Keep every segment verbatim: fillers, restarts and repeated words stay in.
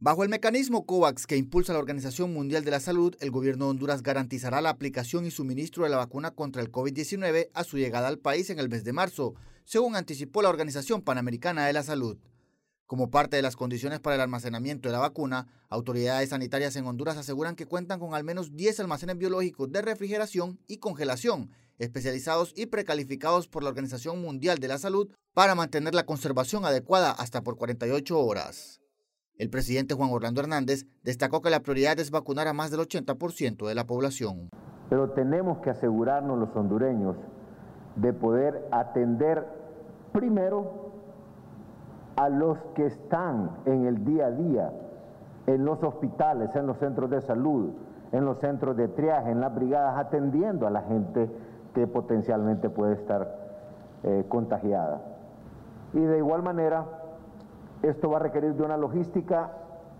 Bajo el mecanismo COVAX que impulsa la Organización Mundial de la Salud, el gobierno de Honduras garantizará la aplicación y suministro de la vacuna contra el COVID diecinueve a su llegada al país en el mes de marzo, según anticipó la Organización Panamericana de la Salud. Como parte de las condiciones para el almacenamiento de la vacuna, autoridades sanitarias en Honduras aseguran que cuentan con al menos diez almacenes biológicos de refrigeración y congelación, especializados y precalificados por la Organización Mundial de la Salud para mantener la conservación adecuada hasta por cuarenta y ocho horas. El presidente Juan Orlando Hernández destacó que la prioridad es vacunar a más del ochenta por ciento de la población. Pero tenemos que asegurarnos los hondureños de poder atender primero a los que están en el día a día, en los hospitales, en los centros de salud, en los centros de triaje, en las brigadas, atendiendo a la gente que potencialmente puede estar eh, contagiada. Y de igual manera, esto va a requerir de una logística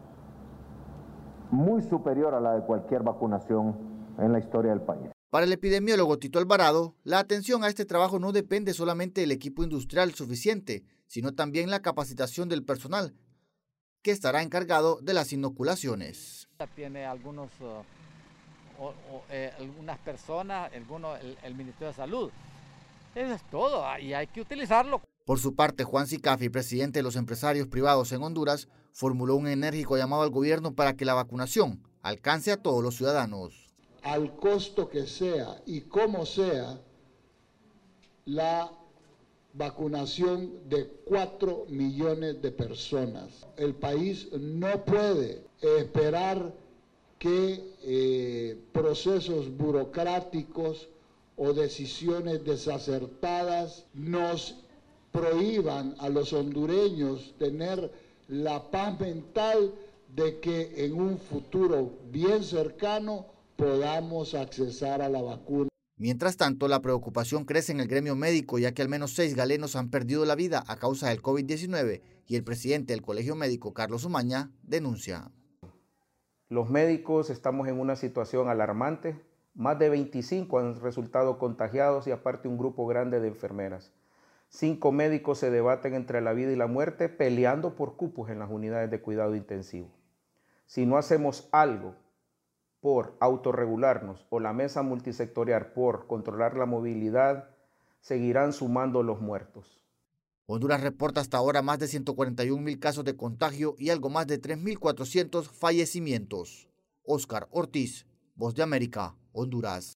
muy superior a la de cualquier vacunación en la historia del país. Para el epidemiólogo Tito Alvarado, la atención a este trabajo no depende solamente del equipo industrial suficiente, sino también la capacitación del personal, que estará encargado de las inoculaciones. Tiene algunos, uh, o, o, eh, algunas personas, algunos, el, el Ministerio de Salud. Eso es todo, y hay que utilizarlo. Por su parte, Juan Sicafi, presidente de los empresarios privados en Honduras, formuló un enérgico llamado al gobierno para que la vacunación alcance a todos los ciudadanos. Al costo que sea y como sea, la vacunación de cuatro millones de personas. El país no puede esperar que eh, procesos burocráticos o decisiones desacertadas nos prohíban a los hondureños tener la paz mental de que en un futuro bien cercano podamos accesar a la vacuna. Mientras tanto, la preocupación crece en el gremio médico, ya que al menos seis galenos han perdido la vida a causa del COVID diecinueve y el presidente del Colegio Médico, Carlos Umaña, denuncia. Los médicos estamos en una situación alarmante. Más de veinticinco han resultado contagiados y aparte un grupo grande de enfermeras. Cinco médicos se debaten entre la vida y la muerte peleando por cupos en las unidades de cuidado intensivo. Si no hacemos algo por autorregularnos o la mesa multisectorial por controlar la movilidad, seguirán sumando los muertos. Honduras reporta hasta ahora más de ciento cuarenta y un mil casos de contagio y algo más de tres mil cuatrocientos fallecimientos. Óscar Ortiz, Voz de América, Honduras.